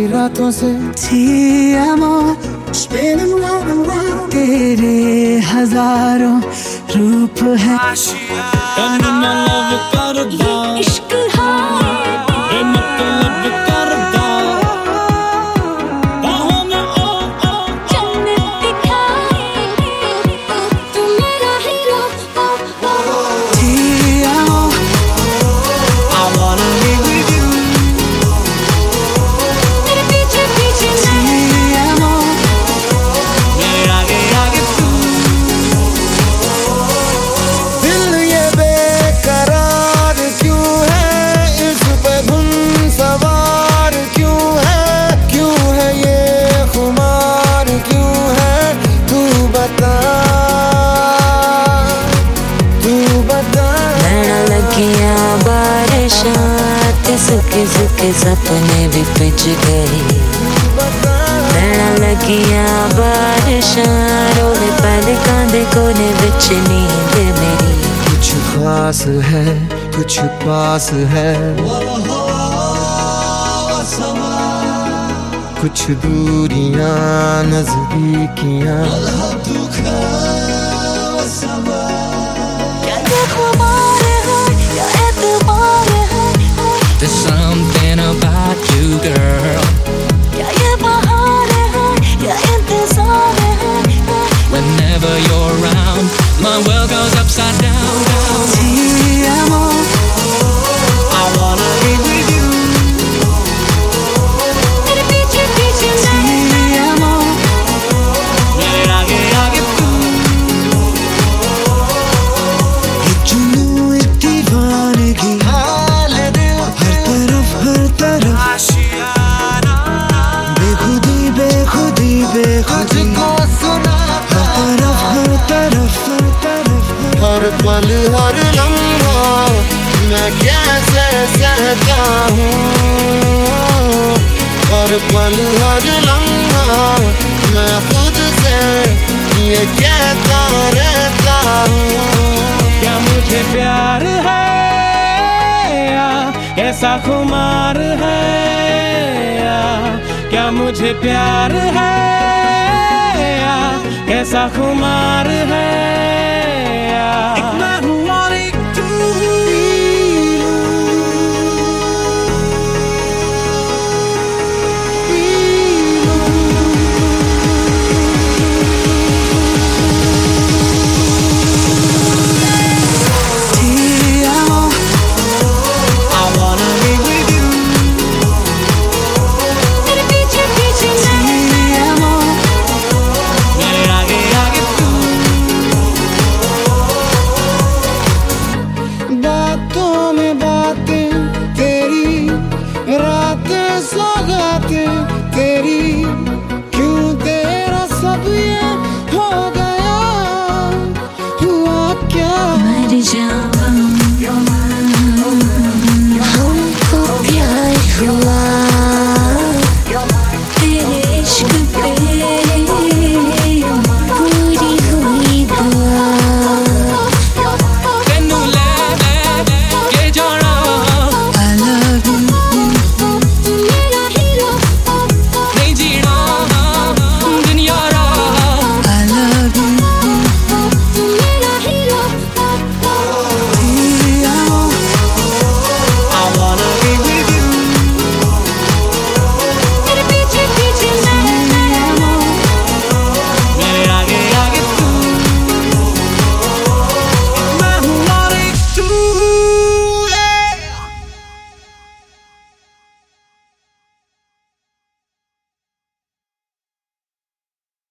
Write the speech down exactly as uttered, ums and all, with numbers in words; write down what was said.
सारी रातों से Ti amo, spinning round and round. तेरे हजारों रूप है तन्ने मैं लव करदा इश्क है ए मतलब करदा बाहों में ओ ओ जन्नत दिखाए तू मेरा hero Ti amo, I wanna be with you. तेरे पीछे पीछे Ti amo, मेरे आगे आगे तू दिल ये बेकरार क्यों है, इस पे धुन सवार क्यों है, क्यों है ये खुमार क्यों है, तू बता, तू बता. नैना लगियां बारिशां ते सुके सुके सपने भी पिज गए नैना लगियां बारिशां रोले पलकां दे कोने विच नींद मेरी कुछ खास है, कुछ पास है, कुछ दूरियां नजदीकियां. क्या ये खुमार है या एतबार है There's something about you girl क्या ये बहार है या इंतजार है Whenever you're around my world goes upside down, down. Ti amo, I wanna be with you. तेरे पीछे पीछे Ti amo, मेरे आगे आगे तू ये जुनून एक दीवानगी हाल दिल, हर तरफ हर तरफ आशियाना बेखुदी बेखुदी बेखुदी को सुना, हर तरफ हर तरफ हर तरफ हर पल हर लम्हा मैं कैसे सहता हूँ, हर पल हर लम्हा मैं खुद से ये कहता रहता हूँ. क्या मुझे प्यार है या कैसा खुमार है या क्या मुझे प्यार है या कैसा खुमार है